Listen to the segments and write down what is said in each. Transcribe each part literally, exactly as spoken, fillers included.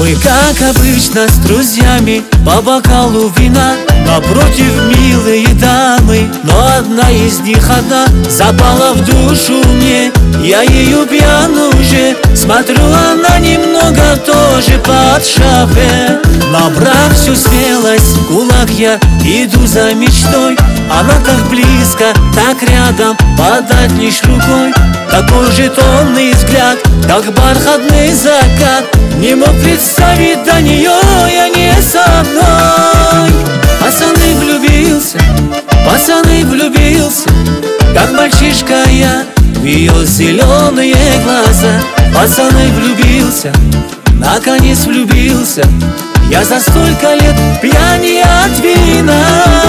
Мы, как обычно, с друзьями по бокалу вина. Напротив милые дамы, но одна из них одна запала в душу мне. Я ее пьяну уже смотрю, она немного тоже под шафе. Набрав всю смелость в кулак, я иду за мечтой. Она так близко, так рядом, подать лишь рукой. Такой же томный взгляд, как бархатный закат. Не мог представить до нее я не со мной. Пацаны, влюбился, пацаны, влюбился, как мальчишка я в ее зеленые глаза. Пацаны, влюбился, наконец влюбился. Я за столько лет пьянее от вина.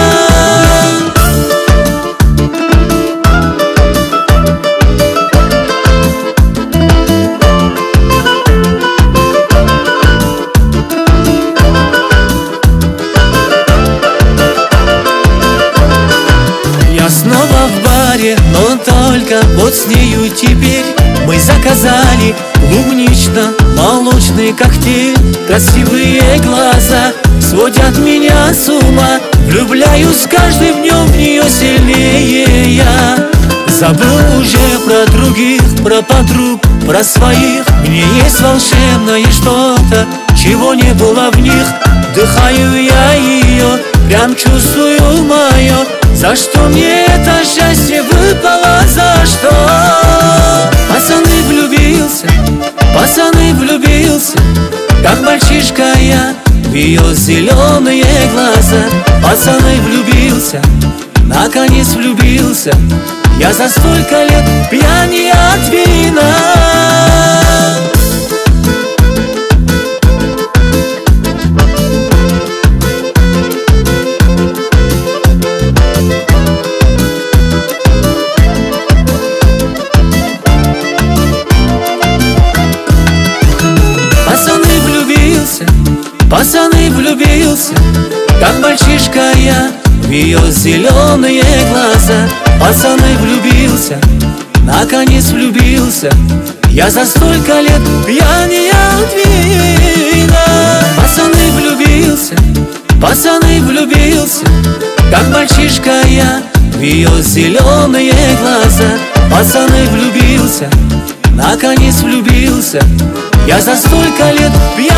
Я снова в баре, но только вот с нею теперь. Мы заказали клубнично-молочный коктейль. Красивые глаза сводят меня с ума. Влюбляюсь с каждым днем в нее сильнее я. Забыл уже про других, про подруг, про своих. Мне есть волшебное что-то, чего не было в них. Вдыхаю я ее, прям чувствую мое. За что мне это счастье выпало, за что? Пацаны, влюбился, пацаны, влюбился, как мальчишка я в ее зеленые глаза. Пацаны, влюбился, наконец влюбился. Я за столько лет пьянее от вина. Пацаны, влюбился, как мальчишка я в ее зеленые глаза. Пацаны, влюбился, наконец влюбился. Я за столько лет пьянее от вина. Пацаны, влюбился, пацаны, влюбился, как мальчишка я в ее зеленые глаза. Пацаны, влюбился, наконец влюбился. Я за столько лет пьян.